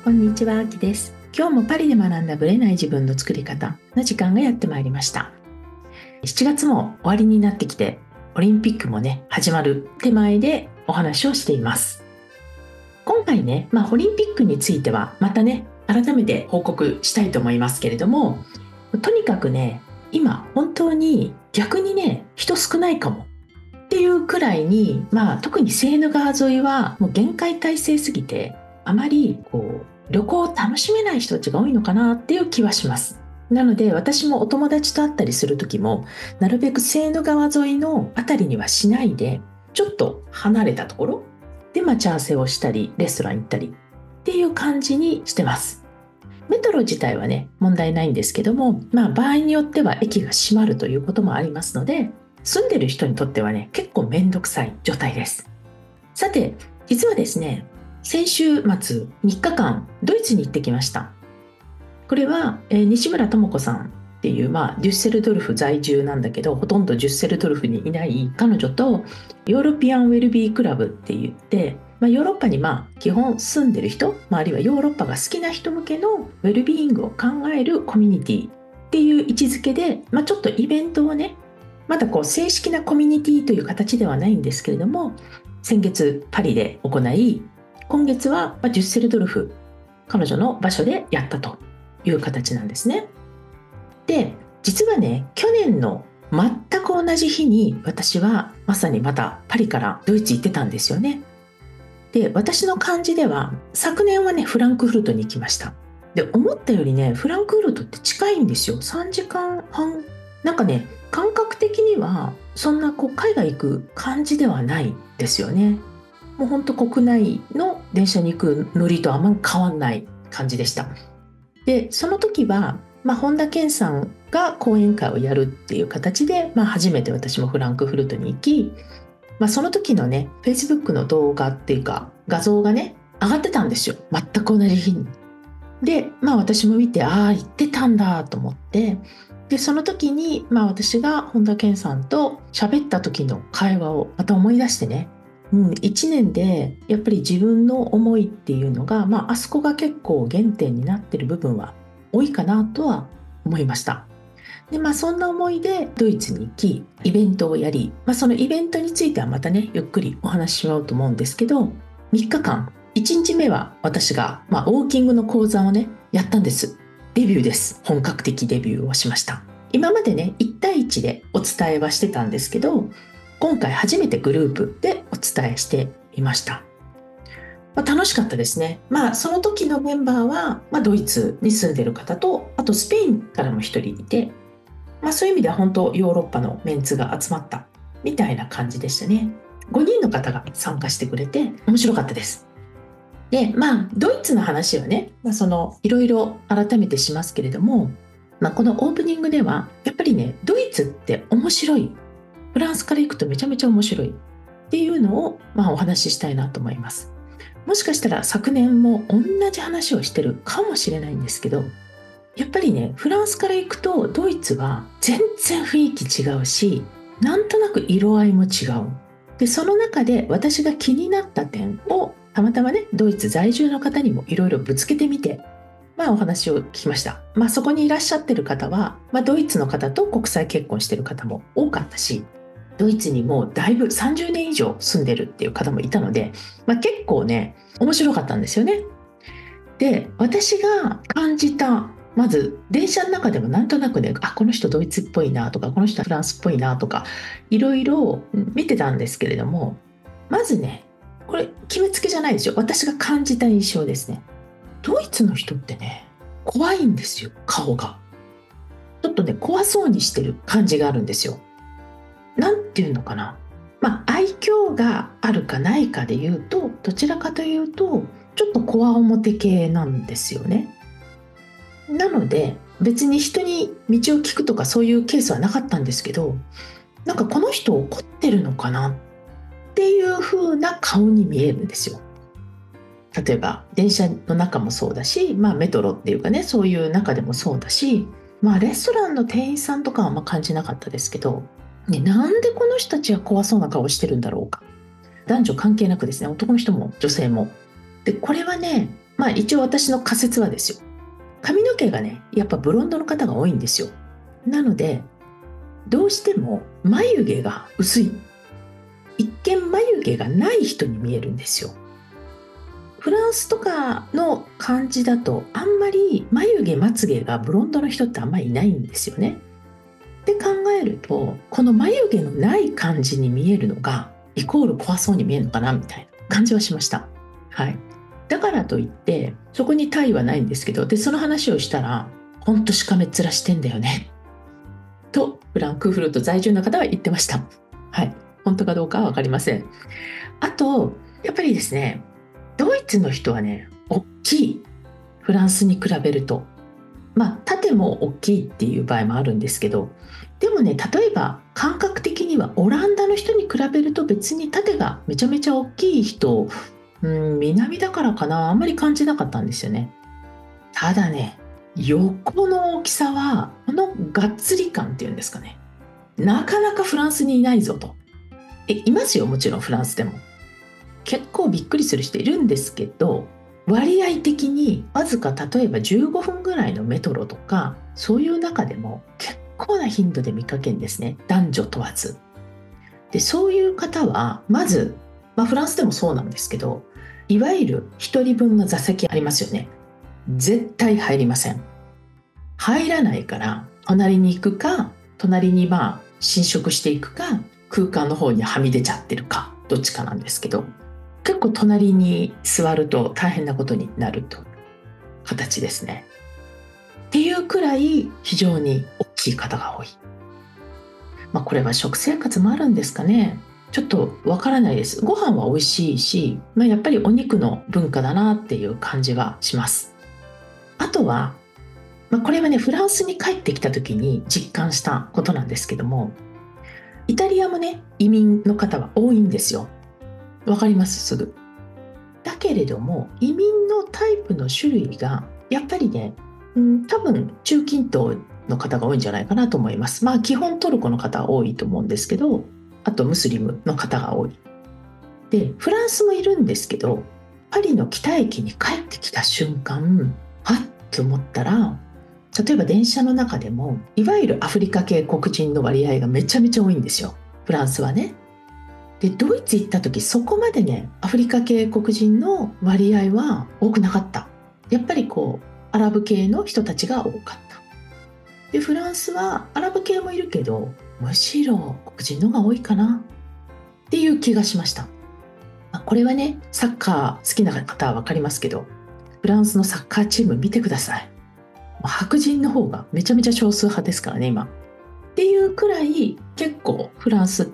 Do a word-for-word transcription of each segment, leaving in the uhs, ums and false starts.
こんにちは、あきです。今日もパリで学んだブレない自分の作り方の時間がやってまいりました。しちがつも終わりになってきて、オリンピックもね、始まる手前でお話をしています。今回ね、まあ、オリンピックについてはまたね、改めて報告したいと思いますけれども、とにかくね、今本当に逆にね、人少ないかもっていうくらいに、まあ、特にセーヌ川沿いはもう厳戒態勢すぎて、あまりこう旅行を楽しめない人たちが多いのかなっていう気はします。なので私もお友達と会ったりする時も、なるべくセーヌ川沿いのあたりにはしないで、ちょっと離れたところで待ち合わせをしたり、レストラン行ったりっていう感じにしてます。メトロ自体はね、問題ないんですけども、まあ場合によっては駅が閉まるということもありますので、住んでる人にとってはね、結構めんどくさい状態です。さて、実はですね、先週末みっかかんドイツに行ってきました。これは、えー、西村智子さんっていう、まあ、デュッセルドルフ在住なんだけど、ほとんどデュッセルドルフにいない彼女とヨーロピアンウェルビークラブって言って、まあ、ヨーロッパにまあ基本住んでる人、まあ、あるいはヨーロッパが好きな人向けのウェルビーイングを考えるコミュニティっていう位置づけで、まあ、ちょっとイベントをね、まだこう正式なコミュニティという形ではないんですけれども、先月パリで行い、今月はデュッセルドルフ、彼女の場所でやったという形なんですね。で、実はね、去年の全く同じ日に私はまさにまたパリからドイツ行ってたんですよね。で、私の感じでは昨年はね、フランクフルトに行きました。で、思ったよりね、フランクフルトって近いんですよ。さんじかんはん。なんかね、感覚的にはそんなこう海外行く感じではないですよね。もう本当国内の電車に行く乗りとあんまり変わんない感じでした。で、その時は、まあ、本田健さんが講演会をやるっていう形で、まあ、初めて私もフランクフルトに行き、まあ、その時のね、Facebook の動画っていうか画像がね、上がってたんですよ。全く同じ日に。で、まあ私も見て、ああ、行ってたんだと思って、で、その時に、まあ私が本田健さんと喋った時の会話をまた思い出してね、うん、いちねんでやっぱり自分の思いっていうのが、まああそこが結構原点になってる部分は多いかなとは思いました。で、まあそんな思いでドイツに行き、イベントをやり、まあそのイベントについてはまたね、ゆっくりお話ししようと思うんですけど、みっかかん、いちにちめは私が、まあ、ウォーキングの講座をね、やったんです。デビューです。本格的デビューをしました。今までね、いち対いちでお伝えはしてたんですけど、今回初めてグループでお伝えしていました。まあ、楽しかったですね。まあ、その時のメンバーは、まあ、ドイツに住んでる方と、あとスペインからも一人いて、まあ、そういう意味では本当ヨーロッパのメンツが集まったみたいな感じでしたね。ごにんの方が参加してくれて面白かったです。で、まあ、ドイツの話はね、まあ、そのいろいろ改めてしますけれども、まあ、このオープニングではやっぱりね、ドイツって面白い、フランスから行くとめちゃめちゃ面白いっていうのを、まあ、お話ししたいなと思います。もしかしたら昨年も同じ話をしてるかもしれないんですけど、やっぱりね、フランスから行くとドイツは全然雰囲気違うし、なんとなく色合いも違う。で、その中で私が気になった点をたまたまね、ドイツ在住の方にもいろいろぶつけてみて、まあお話を聞きました。まあそこにいらっしゃってる方は、まあドイツの方と国際結婚してる方も多かったし、ドイツにもだいぶさんじゅうねん以上住んでるっていう方もいたので、まあ結構ね、面白かったんですよね。で、私が感じた、まず電車の中でもなんとなくね、あ、この人ドイツっぽいなとか、この人はフランスっぽいなとか、いろいろ見てたんですけれども、まずね、これ決めつけじゃないですよ。私が感じた印象ですね。ドイツの人ってね、怖いんですよ、顔が。ちょっとね、怖そうにしてる感じがあるんですよ。なんていうのかな。まあ、愛嬌があるかないかで言うと、どちらかというと、ちょっとこわもて系なんですよね。なので、別に人に道を聞くとかそういうケースはなかったんですけど、なんかこの人怒ってるのかなっていう風な顔に見えるんですよ。例えば電車の中もそうだし、まあ、メトロっていうかね、そういう中でもそうだし、まあ、レストランの店員さんとかはあんま感じなかったですけど、ね、なんでこの人たちは怖そうな顔してるんだろうか。男女関係なくですね、男の人も女性も。で、これはね、 まあ一応私の仮説はですよ。髪の毛がね、やっぱブロンドの方が多いんですよ。なので、どうしても眉毛が薄い。一見眉毛がない人に見えるんですよ。フランスとかの感じだと、あんまり眉毛まつ毛がブロンドの人ってあんまりいないんですよね。って考えると、この眉毛のない感じに見えるのがイコール怖そうに見えるのかなみたいな感じはしました。はい。だからといってそこに他意はないんですけど、でその話をしたら、ほんとしかめっ面してんだよねとフランクフルト在住の方は言ってました。はい。本当かどうかは分かりません。あとやっぱりですね、ドイツの人はね、大きい。フランスに比べると、まあ縦も大きいっていう場合もあるんですけど、でもね、例えば感覚的にはオランダの人に比べると別に縦がめちゃめちゃ大きい人、うん、南だからかな、あんまり感じなかったんですよね。ただね、横の大きさは、このがっつり感っていうんですかね、なかなかフランスにいないぞと。え、いますよ、もちろんフランスでも。結構びっくりする人いるんですけど、割合的にわずか例えばじゅうごふんぐらいのメトロとか、そういう中でも結構な頻度で見かけるんですね、男女問わず。でそういう方はまず、まあ、フランスでもそうなんですけど、いわゆるひとりぶんの座席ありますよね。絶対入りません。入らないから隣に行くか、隣にまあ侵食していくか、空間の方にはみ出ちゃってるか、どっちかなんですけど、結構隣に座ると大変なことになるという形ですね。っていうくらい非常に大きい方が多い。まあ、これは食生活もあるんですかね。ちょっとわからないです。ご飯は美味しいし、まあ、やっぱりお肉の文化だなっていう感じはします。あとは、まあ、これはね、フランスに帰ってきた時に実感したことなんですけども、イタリアもね、移民の方は多いんですよ。わかります、すぐ。だけれども、移民のタイプの種類がやっぱりね、うん、多分中近東の方が多いんじゃないかなと思います。まあ基本トルコの方は多いと思うんですけど、あとムスリムの方が多い。で、フランスもいるんですけど、パリの北駅に帰ってきた瞬間、はっと思ったら、例えば電車の中でも、いわゆるアフリカ系黒人の割合がめちゃめちゃ多いんですよ、フランスはね。で、ドイツ行った時、そこまでね、アフリカ系黒人の割合は多くなかった。やっぱりこう、アラブ系の人たちが多かった。で、フランスはアラブ系もいるけど、むしろ黒人の方が多いかなっていう気がしました。これはね、サッカー好きな方は分かりますけど、フランスのサッカーチーム見てください。白人の方がめちゃめちゃ少数派ですからね、今。っていうくらい結構フランスって、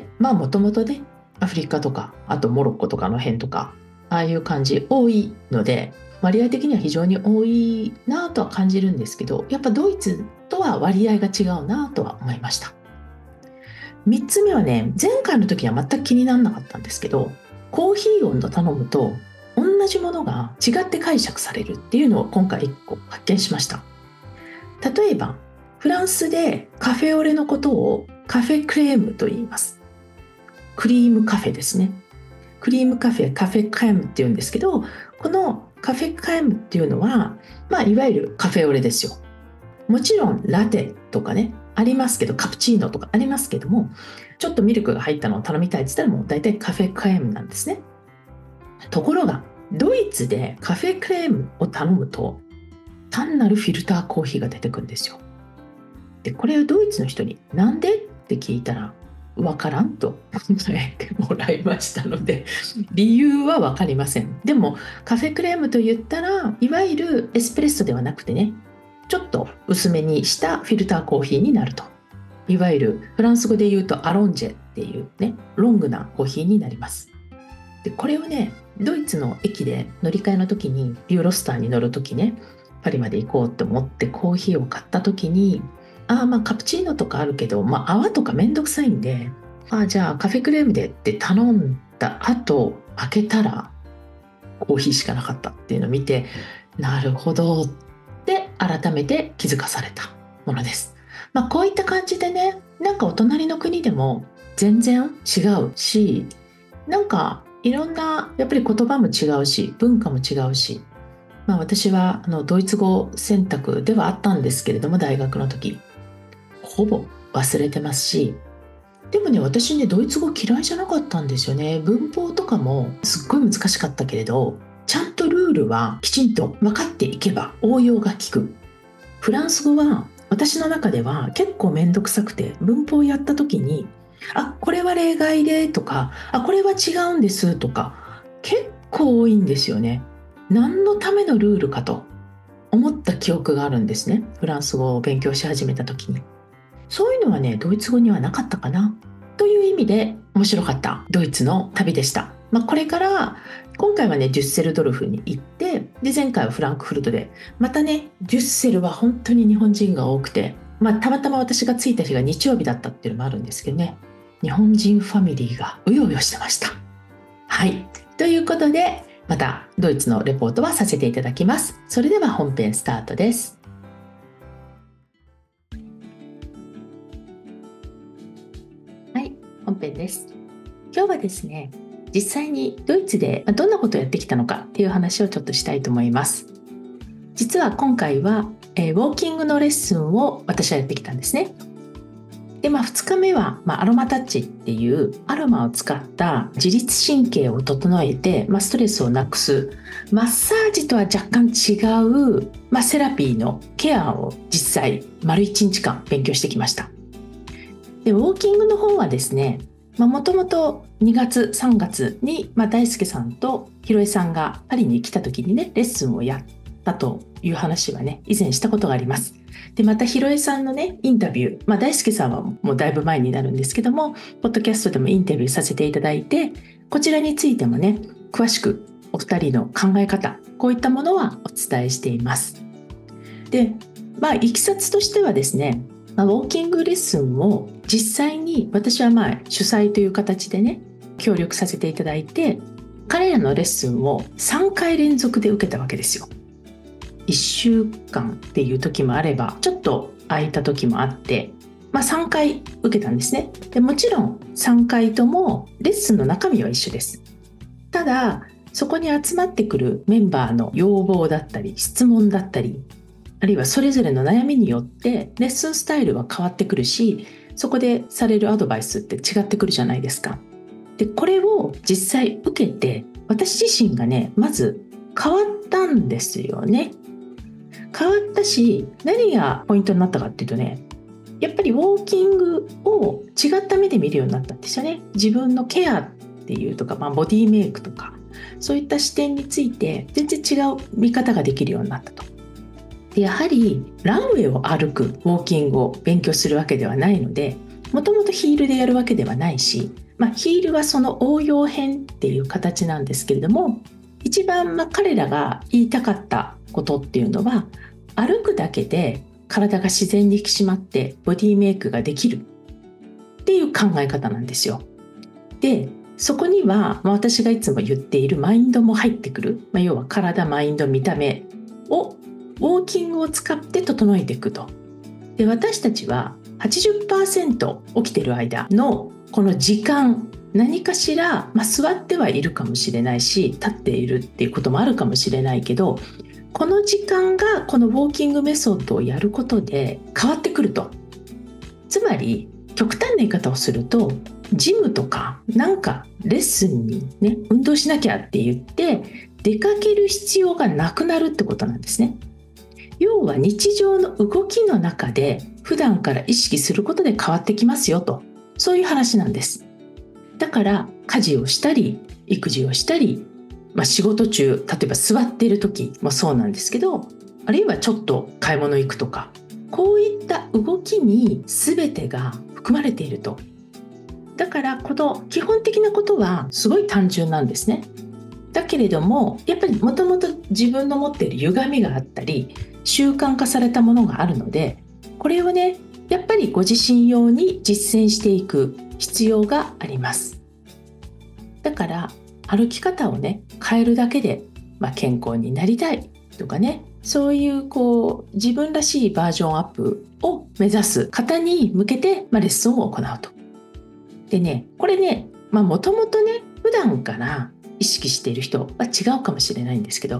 まあもともとね、アフリカとか、あとモロッコとかの辺とか、ああいう感じ多いので、割合的には非常に多いなとは感じるんですけど、やっぱドイツとは割合が違うなとは思いました。みっつめはね、前回の時は全く気にならなかったんですけど、コーヒーを頼むと同じものが違って解釈されるっていうのを今回いっこ発見しました。例えばフランスでカフェオレのことをカフェクレームと言います。クリームカフェですね。クリームカフェ、カフェクレームって言うんですけど、このカフェクレームっていうのは、まあ、いわゆるカフェオレですよ。もちろんラテとかねありますけど、カプチーノとかありますけども、ちょっとミルクが入ったのを頼みたいって言ったらもう大体カフェクレームなんですね。ところがドイツでカフェクレームを頼むと単なるフィルターコーヒーが出てくるんですよ。でこれをドイツの人になんでって聞いたら、わからんと答えてもらいましたので、理由はわかりません。でもカフェクレームと言ったら、いわゆるエスプレッソではなくてね、ちょっと薄めにしたフィルターコーヒーになると。いわゆるフランス語で言うとアロンジェっていうね、ロングなコーヒーになります。でこれをね、ドイツの駅で乗り換えの時に、ユーロスターに乗る時ね、パリまで行こうと思ってコーヒーを買った時に、ああまあカプチーノとかあるけど、まあ泡とかめんどくさいんで、ああじゃあカフェクレームでって頼んだ後、開けたらコーヒーしかなかったっていうのを見て、なるほどって改めて気づかされたものです。まあこういった感じでね、なんかお隣の国でも全然違うし、なんかいろんなやっぱり言葉も違うし、文化も違うし、 まあ、私はあのドイツ語選択ではあったんですけれども、大学の時ほぼ忘れてますし、でもね、私ね、ドイツ語嫌いじゃなかったんですよね。文法とかもすっごい難しかったけれど、ちゃんとルールはきちんと分かっていけば応用が効く。フランス語は私の中では結構めんどくさくて、文法をやった時に、あ、これは例外でとか、あ、これは違うんですとか、結構多いんですよね。何のためのルールかと思った記憶があるんですね。フランス語を勉強し始めた時に。そういうのはね、ドイツ語にはなかったかなという意味で面白かったドイツの旅でした。まあ、これから今回はねデュッセルドルフに行って、で前回はフランクフルトで、またねデュッセルは本当に日本人が多くて、まあ、たまたま私が着いた日が日曜日だったっていうのもあるんですけどね、日本人ファミリーがうようよしてました。はい、ということでまたドイツのレポートはさせていただきます。それでは本編スタートです。はい、本編です。今日はですね、実際にドイツでどんなことをやってきたのかっていう話をちょっとしたいと思います。実は今回は、えー、ウォーキングのレッスンを私はやってきたんですね。で、まあ、ふつかめは、まあ、アロマタッチっていうアロマを使った自律神経を整えて、まあ、ストレスをなくすマッサージとは若干違う、まあ、セラピーのケアを実際丸いちにちかん勉強してきました。でウォーキングの方はですね、もともとにがつさんがつに、まあ、大輔さんとひろえさんがパリに来た時にねレッスンをやったという話はね以前したことがあります。でまたひろえさんのねインタビュー、まあ、大輔さんはもうだいぶ前になるんですけどもポッドキャストでもインタビューさせていただいて、こちらについてもね詳しくお二人の考え方、こういったものはお伝えしています。でまあいきさつとしてはですね、まあ、ウォーキングレッスンを実際に私はまあ主催という形でね協力させていただいて、彼らのレッスンをさんかい連続で受けたわけですよ。いっしゅうかんっていう時もあればちょっと空いた時もあって、まあ、さんかい受けたんですね。でもちろんさんかいともレッスンの中身は一緒です。ただそこに集まってくるメンバーの要望だったり質問だったり、あるいはそれぞれの悩みによってレッスンスタイルは変わってくるし、そこでされるアドバイスって違ってくるじゃないですか。でこれを実際受けて私自身がねまず変わったんですよね。変わったし、何がポイントになったかっていうとね、やっぱりウォーキングを違った目で見るようになったんですよね。自分のケアっていうとか、まあ、ボディメイクとかそういった視点について全然違う見方ができるようになったと。でやはりランウェイを歩くウォーキングを勉強するわけではないので、もともとヒールでやるわけではないし、まあ、ヒールはその応用編っていう形なんですけれども、一番まあ彼らが言いたかったことっていうのは、歩くだけで体が自然に引き締まってボディメイクができるっていう考え方なんですよ。でそこには、まあ、私がいつも言っているマインドも入ってくる、まあ、要は体、マインド、見た目をウォーキングを使って整えていくと。で私たちは はちじゅっパーセント 起きてる間のこの時間、何かしら、まあ、座ってはいるかもしれないし立っているっていうこともあるかもしれないけど、この時間がこのウォーキングメソッドをやることで変わってくると。つまり極端な言い方をすると、ジムとかなんかレッスンにね運動しなきゃって言って出かける必要がなくなるってことなんですね。要は日常の動きの中で普段から意識することで変わってきますよと、そういう話なんです。だから家事をしたり育児をしたり、まあ、仕事中、例えば座っている時もそうなんですけど、あるいはちょっと買い物行くとか、こういった動きに全てが含まれていると。だからこの基本的なことはすごい単純なんですね。だけれどもやっぱりもともと自分の持っている歪みがあったり習慣化されたものがあるので、これをねやっぱりご自身用に実践していく必要があります。だから歩き方をね変えるだけで、まあ、健康になりたいとかね、そういうこう自分らしいバージョンアップを目指す方に向けて、まあ、レッスンを行うと。でねこれね、もともとね普段から意識している人は違うかもしれないんですけど、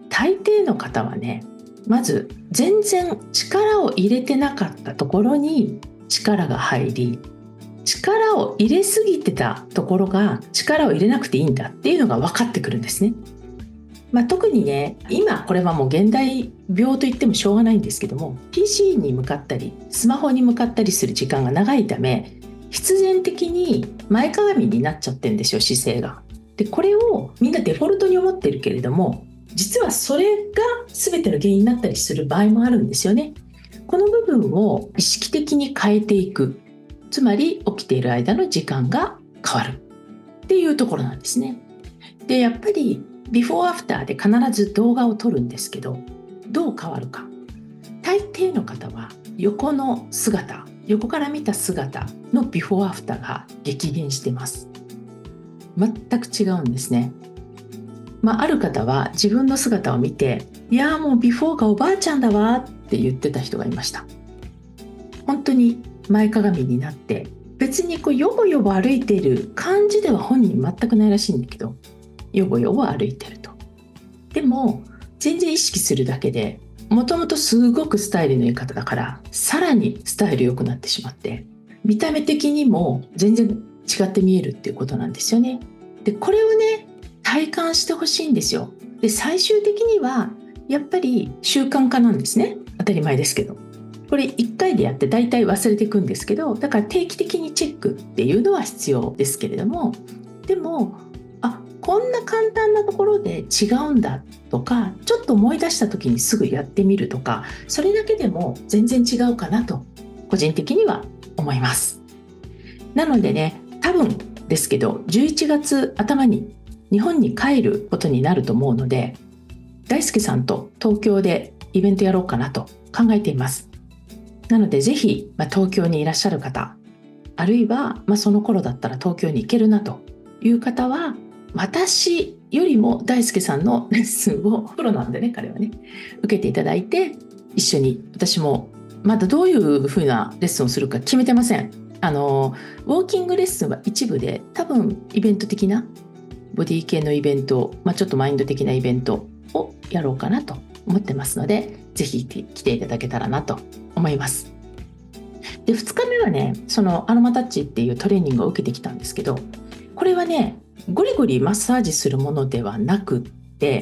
大抵の方はね、まず全然力を入れてなかったところに力が入り、力を入れすぎてたところが力を入れなくていいんだっていうのが分かってくるんですね。まあ、特にね、今これはもう現代病と言ってもしょうがないんですけども、 ピーシー に向かったりスマホに向かったりする時間が長いため、必然的に前かがみになっちゃってるんですよ、姿勢が。でこれをみんなデフォルトに思ってるけれども、実はそれが全ての原因になったりする場合もあるんですよね。この部分を意識的に変えていく、つまり起きている間の時間が変わるっていうところなんですね。でやっぱりビフォーアフターで必ず動画を撮るんですけど、どう変わるか。大抵の方は横の姿、横から見た姿のビフォーアフターが激減してます。全く違うんですね。まあ、ある方は自分の姿を見て、いやもうビフォーがおばあちゃんだわって言ってた人がいました。本当に前かがみになって、別にこうヨボヨボ歩いている感じでは本人全くないらしいんだけど、ヨボヨボ歩いてると。でも全然意識するだけで、もともとすごくスタイルのいい方だから、さらにスタイル良くなってしまって、見た目的にも全然違って見えるっていうことなんですよね。でこれをね、体感してほしいんですよ。で最終的にはやっぱり習慣化なんですね。当たり前ですけど、これいっかいでやって大体忘れていくんですけど、だから定期的にチェックっていうのは必要ですけれども、でもあこんな簡単なところで違うんだとか、ちょっと思い出した時にすぐやってみるとか、それだけでも全然違うかなと個人的には思います。なのでね、多分ですけどじゅういちがつ頭に日本に帰ることになると思うので、大輔さんと東京でイベントやろうかなと考えています。なのでぜひ、まあ、東京にいらっしゃる方、あるいは、まあ、その頃だったら東京に行けるなという方は、私よりも大輔さんのレッスンを、プロなんでね彼はね、受けていただいて、一緒に、私もまだどういう風なレッスンをするか決めてません。あのウォーキングレッスンは一部で、多分イベント的なボディ系のイベント、まあ、ちょっとマインド的なイベントをやろうかなと思ってますので、ぜひ来ていただけたらなと思います。でふつかめはね、そのアロマタッチっていうトレーニングを受けてきたんですけど、これはね、ゴリゴリマッサージするものではなくって、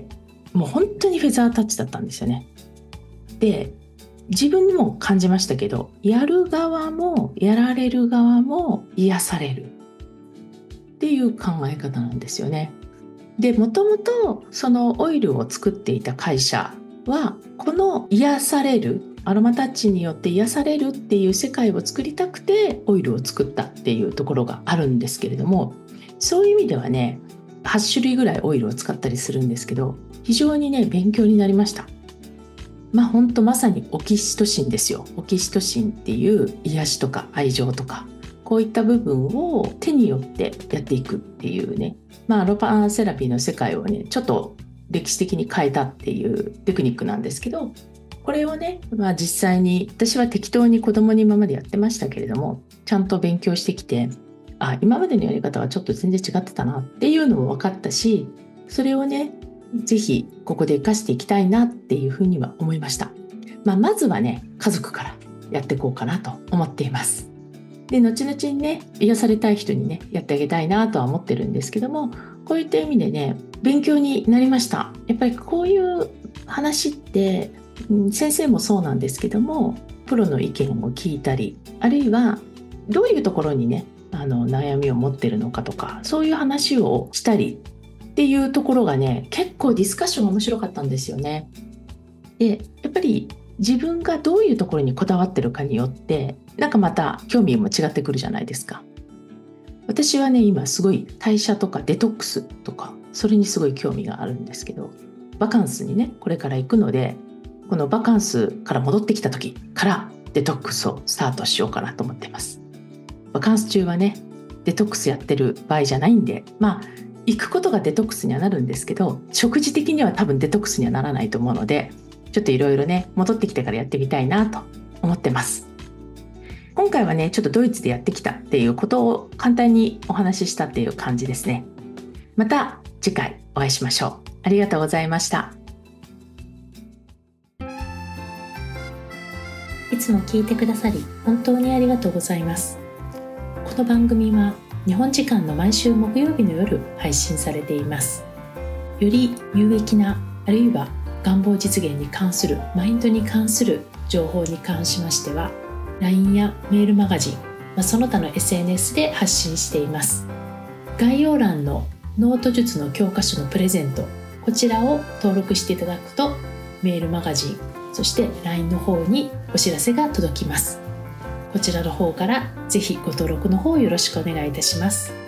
もう本当にフェザータッチだったんですよね。で自分にも感じましたけど、やる側もやられる側も癒されるっていう考え方なんですよね。でもともとそのオイルを作っていた会社は、この癒される、アロマタッチによって癒されるっていう世界を作りたくてオイルを作ったっていうところがあるんですけれども、そういう意味ではね、はち種類ぐらいオイルを使ったりするんですけど、非常にね勉強になりました。まあ本当まさにオキシトシンですよ。オキシトシンっていう癒しとか愛情とか、こういった部分を手によってやっていくっていうね、まあアロマセラピーの世界をね、ちょっと歴史的に変えたっていうテクニックなんですけど、これをね、まあ、実際に私は適当に子供に今までやってましたけれども、ちゃんと勉強してきて、あ、今までのやり方はちょっと全然違ってたなっていうのも分かったし、それをね、ぜひここで活かしていきたいなっていうふうには思いました。まあ、まずはね、家族からやっていこうかなと思っています。で、後々にね、癒されたい人にね、やってあげたいなとは思ってるんですけども、こういった意味でね、勉強になりました。やっぱりこういう話って、先生もそうなんですけども、プロの意見を聞いたり、あるいはどういうところにね、あの悩みを持ってるのかとか、そういう話をしたりっていうところがね、結構ディスカッションが面白かったんですよね。で、やっぱり自分がどういうところにこだわってるかによって、なんかまた興味も違ってくるじゃないですか。私はね、今すごい代謝とかデトックスとか、それにすごい興味があるんですけど、バカンスにね、これから行くので、このバカンスから戻ってきた時からデトックスをスタートしようかなと思っています。バカンス中はね、デトックスやってる場合じゃないんで、まあ行くことがデトックスにはなるんですけど、食事的には多分デトックスにはならないと思うので、ちょっといろいろね、戻ってきてからやってみたいなと思ってます。今回はね、ちょっとドイツでやってきたっていうことを簡単にお話ししたっていう感じですね。また次回お会いしましょう。ありがとうございました。 いつも聞いてくださり本当にありがとうございます。この番組は日本時間の毎週木曜日の夜配信されています。より有益な、あるいは願望実現に関する、マインドに関する情報に関しましては ライン やメールマガジン、まあ、その他の エスエヌエス で発信しています。概要欄のノート術の教科書のプレゼント、こちらを登録していただくとメールマガジン、そして ライン の方にお知らせが届きます。こちらの方からぜひご登録の方よろしくお願いいたします。